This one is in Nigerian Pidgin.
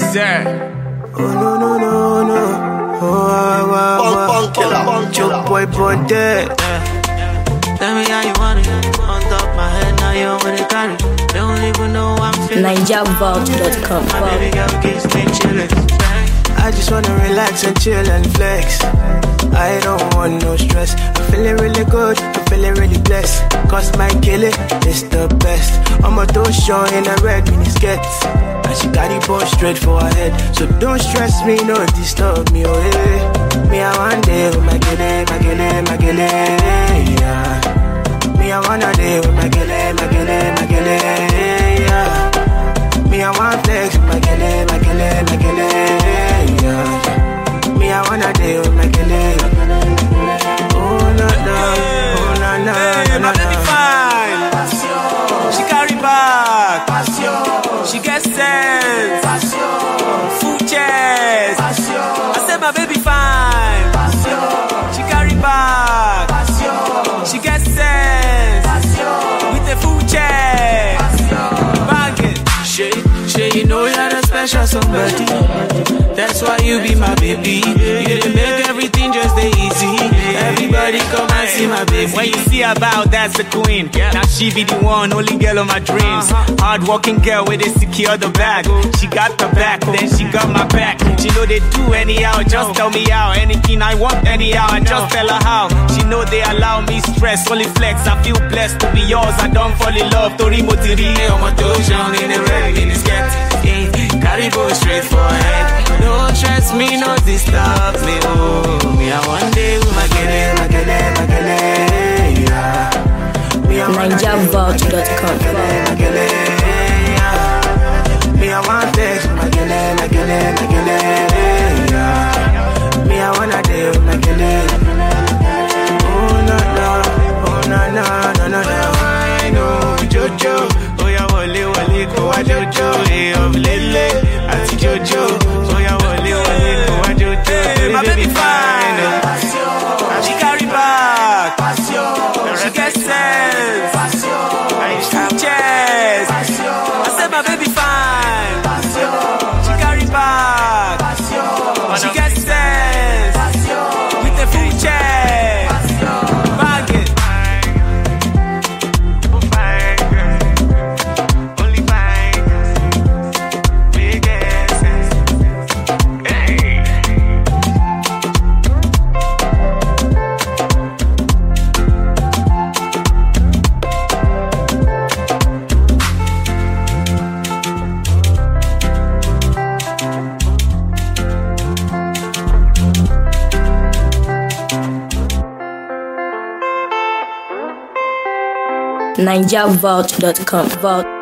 sir. Oh no. Joke boy born dead. Tell me how you want it. On top my head, now you want to carry. Don't even know I'm feeling. NigerVault.com. My baby girl keeps me chillin'. I just wanna relax and chill and flex. I don't want no stress. I'm feeling really good, I'm feeling really blessed. Cause my killer is the best. I'm a toe show in a red mini skirts. And she got it both straight for her head. So don't stress me, no disturb me, oh yeah. Me I one day with my killer, yeah. Me I wanna day with my killer, yeah. Me I want flex with my killer, yeah. Me I wanna day with my killer. Oh no, My baby fine. She carry back. She gets sense. Full chest. I said my baby fine. She carry back. She gets sense. With a full chest. Bang it. Shay, you know you're a special somebody. That's why you be my baby. You can make everything just the easy. Everybody come and see my baby. When you see her bow, that's the queen. Now she be the one, only girl of my dreams. Hard-working girl with a secure the bag. She got the back, then she got my back. She know they do anyhow, just tell me how. Anything I want anyhow, I just tell her how. She know they allow me stress, fully flex. I feel blessed to be yours, I don't fall in love. Tori motiri, on my dojon in the red miniskirt. Carry both straight for head. Don't stress me, no disturb me. Oh, me I one day with my killer, yeah. NigerVault.com. Me I want flex with my killer, yeah. Me I wanna day with my killer. Oh no. I know Jojo. Oh yeah, wale go wa Jojo. Hey, of Lele, ati Jojo. Oh yeah, wale go wa Jojo. Hey, my baby fine. She carry back. She gets sense. Full chest. I said my baby fine. She carry back. She gets sense. With a full chest. Bag it. NigerVault.com.